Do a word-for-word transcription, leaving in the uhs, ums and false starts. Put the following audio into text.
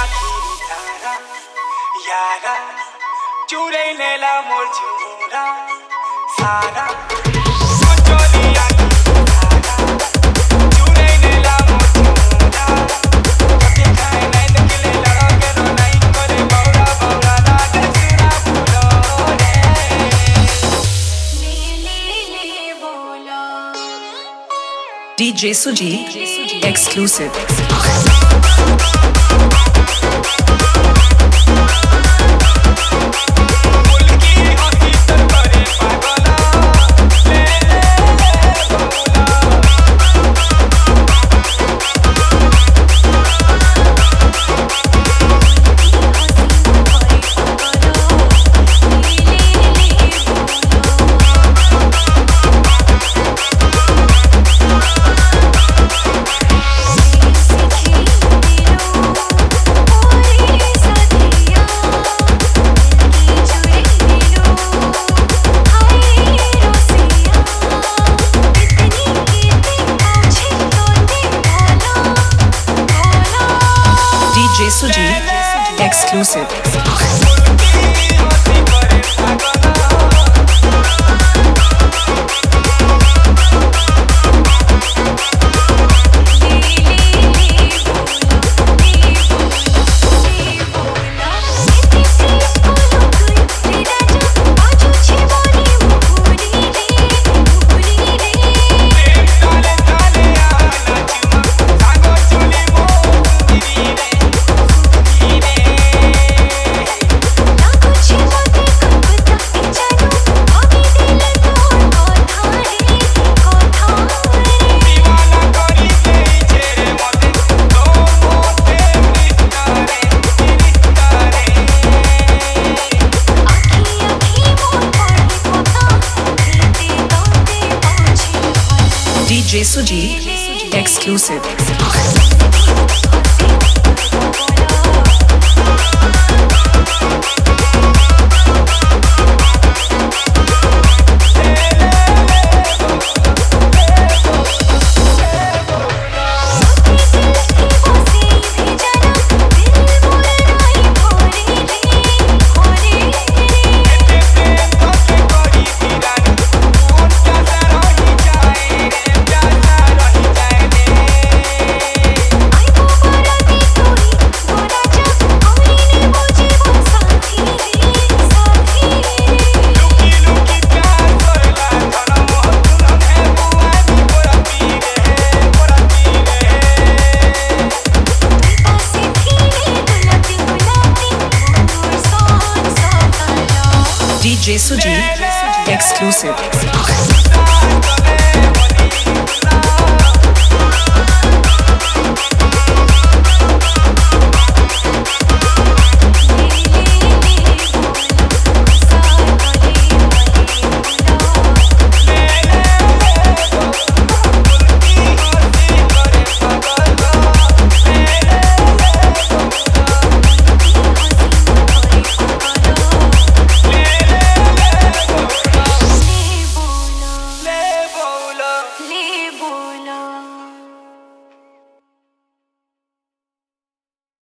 आखिरी तारा यारा चुरे लेला मोर झुमुरा सारा चोली आखिरी तारा चुरे लेला मोर झुमुरा के खाए नहीं निकले लड़ा के रो नहीं करे बौरा बौरा रात सुना बोलो रे नीली नीली बोलो D J Sujit exclusive. D J Sujit exclusive. D J Sujit exclusive. D J Sujit exclusive.